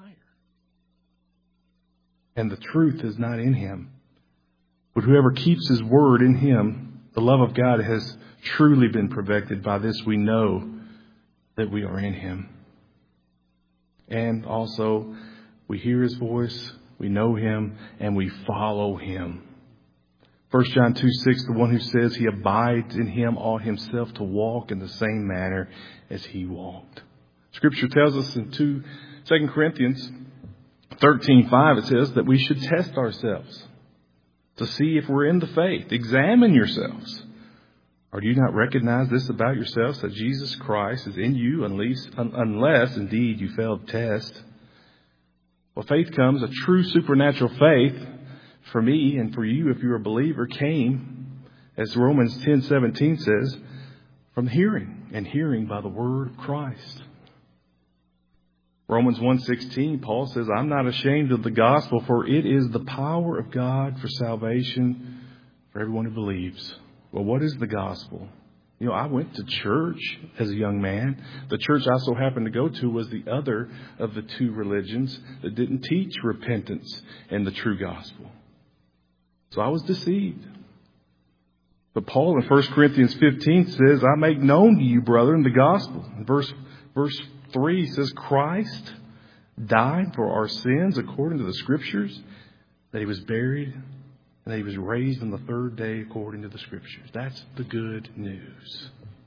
And the truth is not in him. But whoever keeps his word in him, the love of God has truly been perfected. By this we know that we are in him. And also, we hear his voice, we know him, and we follow him. First John two six, the one who says he abides in him ought himself to walk in the same manner as he walked. Scripture tells us in Second Corinthians thirteen five, it says that we should test ourselves to see if we're in the faith. Examine yourselves. Or do you not recognize this about yourselves, that Jesus Christ is in you, unless, unless indeed you fail the test? Well, faith comes, a true supernatural faith, for me and for you, if you're a believer, came, as Romans ten seventeen says, from hearing, and hearing by the word of Christ. Romans one sixteen, Paul says, I'm not ashamed of the gospel, for it is the power of God for salvation for everyone who believes. Well, what is the gospel? You know, I went to church as a young man. The church I so happened to go to was the other of the two religions that didn't teach repentance and the true gospel. So I was deceived. But Paul in First Corinthians fifteen says, I make known to you, brethren, the gospel. In verse, verse three says, Christ died for our sins according to the Scriptures, that he was buried, and that he was raised on the third day according to the Scriptures. That's the good news.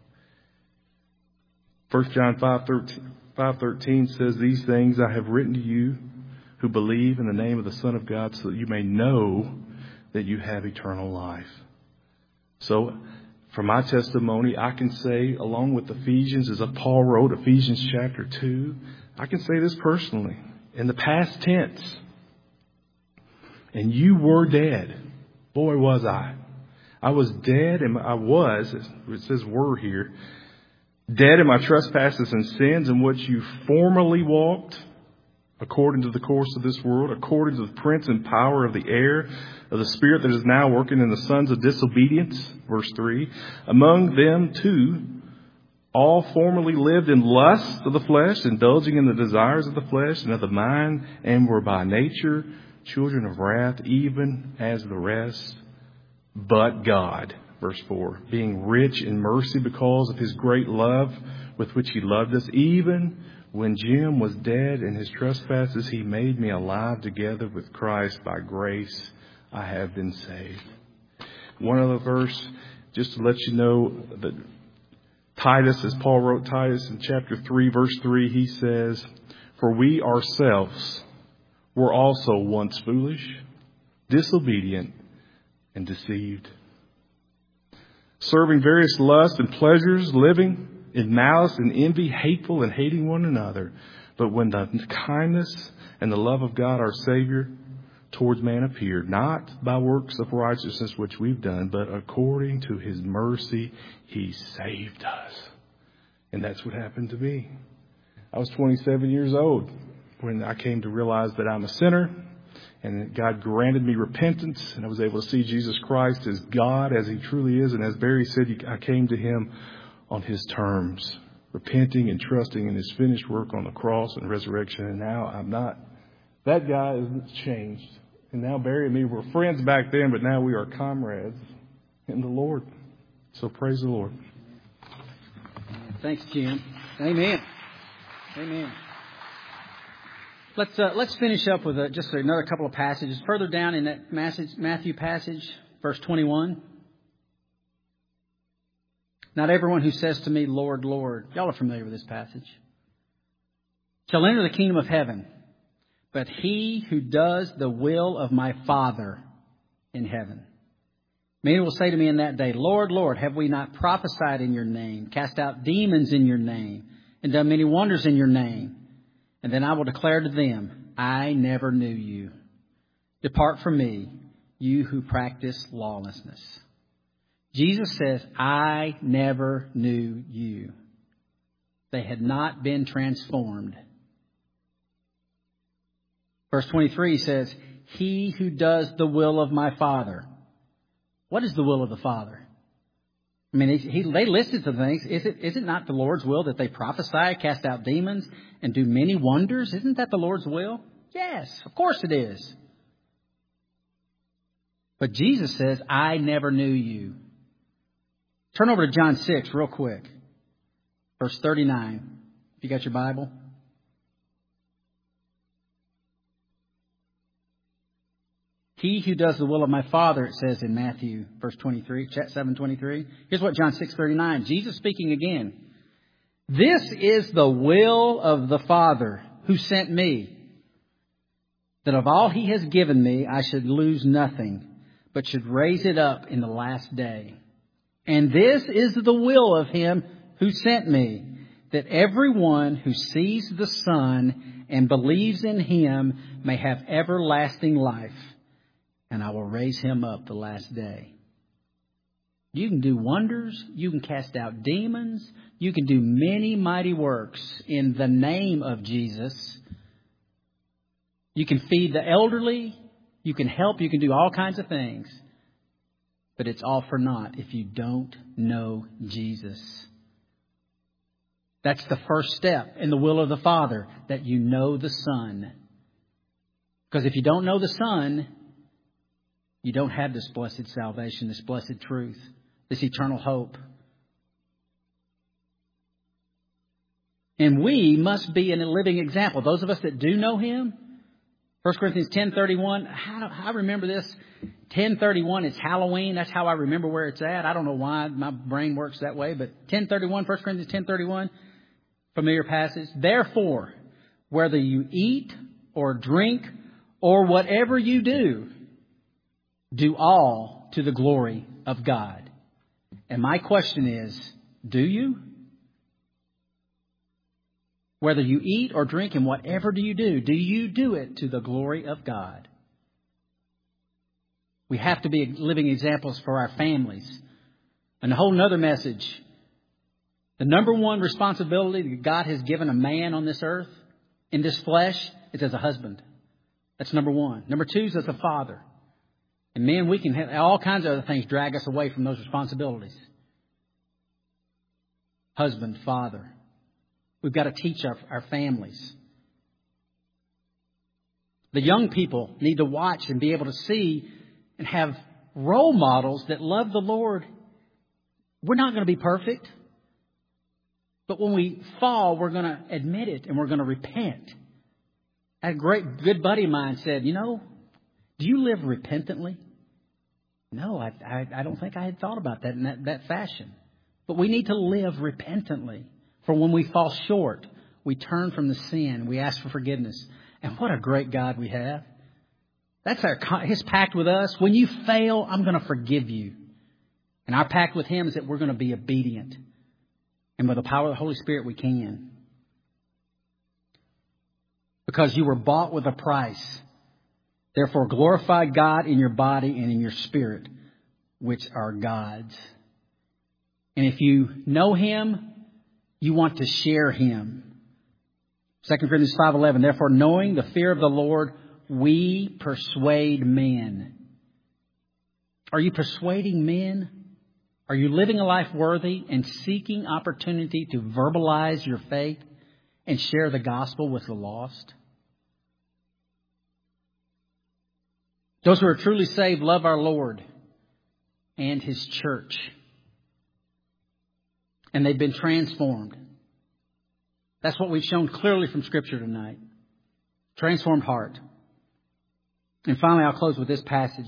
First John five thirteen says, these things I have written to you who believe in the name of the Son of God, so that you may know that you have eternal life. So, for my testimony, I can say, along with Ephesians, as Paul wrote, Ephesians chapter two, I can say this personally. In the past tense, and you were dead. Boy, was I. I was dead, and I was, it says were here, dead in my trespasses and sins, in which you formerly walked, according to the course of this world, according to the prince and power of the air, of the spirit that is now working in the sons of disobedience. Verse three. Among them too, all formerly lived in lust of the flesh, indulging in the desires of the flesh and of the mind, and were by nature children of wrath, even as the rest. But God, verse four, being rich in mercy because of his great love with which He loved us. Even when Jim was dead in his trespasses, He made me alive together with Christ. By grace I have been saved. One other verse, just to let you know that Titus, as Paul wrote Titus in chapter three, verse three, he says, "For we ourselves were also once foolish, disobedient, and deceived, serving various lusts and pleasures, living in malice and envy, hateful and hating one another. But when the kindness and the love of God our Savior towards man appeared, not by works of righteousness which we've done, but according to His mercy, He saved us." And that's what happened to me. I was twenty-seven years old when I came to realize that I'm a sinner, and that God granted me repentance, and I was able to see Jesus Christ as God, as He truly is. And as Barry said, I came to Him on His terms, repenting and trusting in His finished work on the cross and resurrection. And now I'm not. That guy is changed. And now Barry and me were friends back then, but now we are comrades in the Lord. So praise the Lord. Thanks, Jim. Amen. Amen. Let's uh, let's finish up with a, just another couple of passages further down in that passage, Matthew passage, verse twenty-one. "Not everyone who says to me, 'Lord, Lord,'" y'all are familiar with this passage, "shall enter the kingdom of heaven, but he who does the will of my Father in heaven. Many will say to me in that day, 'Lord, Lord, have we not prophesied in your name, cast out demons in your name, and done many wonders in your name?' And then I will declare to them, 'I never knew you. Depart from me, you who practice lawlessness.'" Jesus says, "I never knew you." They had not been transformed. Verse twenty-three says, "He who does the will of my Father." What is the will of the Father? I mean, he, he, they listed some things. Is it, is it not the Lord's will that they prophesy, cast out demons, and do many wonders? Isn't that the Lord's will? Yes, of course it is. But Jesus says, "I never knew you." Turn over to John six real quick. Verse thirty-nine. If you got your Bible. "He who does the will of my Father," it says in Matthew, verse twenty-three, seven twenty-three. Here's what John six thirty-nine. Jesus speaking again. "This is the will of the Father who sent me, that of all He has given me, I should lose nothing, but should raise it up in the last day. And this is the will of Him who sent me, that everyone who sees the Son and believes in Him may have everlasting life, and I will raise him up the last day." You can do wonders. You can cast out demons. You can do many mighty works in the name of Jesus. You can feed the elderly. You can help. You can do all kinds of things. But it's all for naught if you don't know Jesus. That's the first step in the will of the Father, that you know the Son. Because if you don't know the Son, you don't have this blessed salvation, this blessed truth, this eternal hope. And we must be a living example. Those of us that do know Him. First Corinthians ten thirty-one. How, I remember this. ten thirty-one, it's Halloween. That's how I remember where it's at. I don't know why my brain works that way. But ten thirty-one, First Corinthians ten thirty-one, familiar passage. "Therefore, whether you eat or drink or whatever you do, do all to the glory of God." And my question is, do you? Whether you eat or drink and whatever do you do, do you do it to the glory of God? We have to be living examples for our families. And a whole other message. The number one responsibility that God has given a man on this earth, in this flesh, is as a husband. That's number one. Number two is as a father. And men, we can have all kinds of other things drag us away from those responsibilities. Husband, father. We've got to teach our, our families. The young people need to watch and be able to see and have role models that love the Lord. We're not going to be perfect. But when we fall, we're going to admit it and we're going to repent. A great, good buddy of mine said, you know, do you live repentantly? No, I, I, I don't think I had thought about that in that, that fashion. But we need to live repentantly. For when we fall short, we turn from the sin. We ask for forgiveness. And what a great God we have. That's our His pact with us. When you fail, I'm going to forgive you. And our pact with Him is that we're going to be obedient. And by the power of the Holy Spirit, we can. Because you were bought with a price. Therefore, glorify God in your body and in your spirit, which are God's. And if you know Him, you want to share Him. Second Corinthians five eleven, therefore, knowing the fear of the Lord, we persuade men. Are you persuading men? Are you living a life worthy and seeking opportunity to verbalize your faith and share the gospel with the lost? Those who are truly saved love our Lord and His church. And they've been transformed. That's what we've shown clearly from Scripture tonight. Transformed heart. And finally, I'll close with this passage.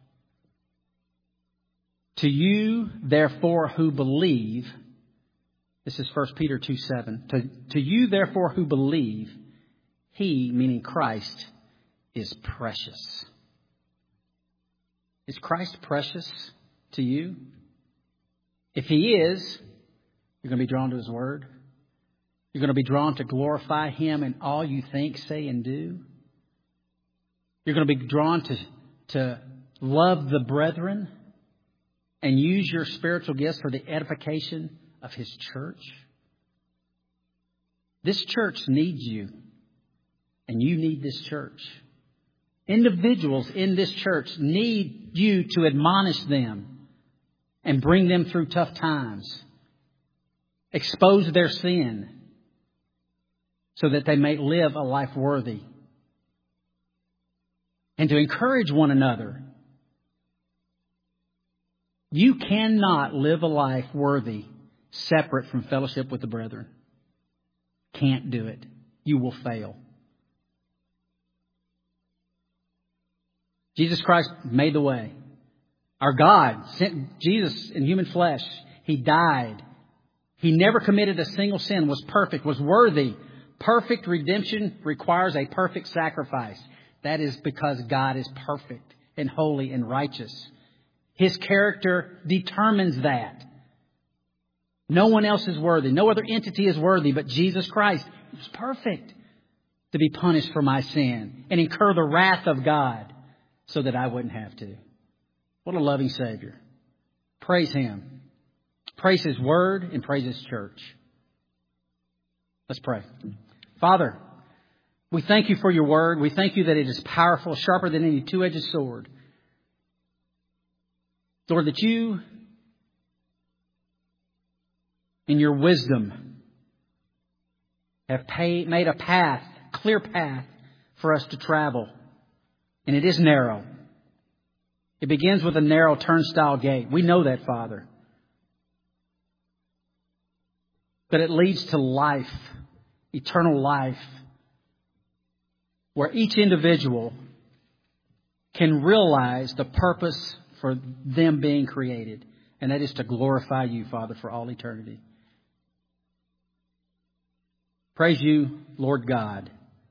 To you, therefore, who believe, this is First Peter two seven. To, to you, therefore, who believe, He, meaning Christ, is precious. Is Christ precious to you? If He is, you're going to be drawn to His Word. You're going to be drawn to glorify Him in all you think, say, and do. You're going to be drawn to, to love the brethren and use your spiritual gifts for the edification of His church. This church needs you, and you need this church. Individuals in this church need you to admonish them and bring them through tough times. Expose their sin so that they may live a life worthy. And to encourage one another. You cannot live a life worthy separate from fellowship with the brethren. Can't do it. You will fail. Jesus Christ made the way. Our God sent Jesus in human flesh. He died. He never committed a single sin, was perfect, was worthy. Perfect redemption requires a perfect sacrifice. That is because God is perfect and holy and righteous. His character determines that. No one else is worthy. No other entity is worthy but Jesus Christ. He was perfect to be punished for my sin and incur the wrath of God so that I wouldn't have to. What a loving Savior. Praise Him. Praise His Word and praise His church. Let's pray. Father, we thank You for Your Word. We thank You that it is powerful, sharper than any two-edged sword. Lord, that You, in Your wisdom, have paid, made a path, clear path for us to travel. And it is narrow. It begins with a narrow turnstile gate. We know that, Father. But it leads to life, eternal life, where each individual can realize the purpose for them being created. And that is to glorify You, Father, for all eternity. Praise You, Lord God.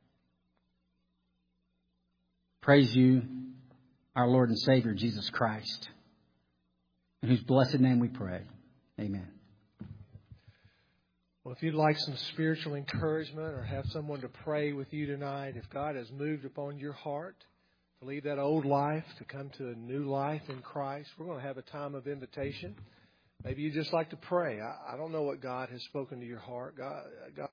Praise You, our Lord and Savior, Jesus Christ, in whose blessed name we pray. Amen. Well, if you'd like some spiritual encouragement or have someone to pray with you tonight, if God has moved upon your heart to leave that old life, to come to a new life in Christ, we're going to have a time of invitation. Maybe you just like to pray. I, I don't know what God has spoken to your heart. God, God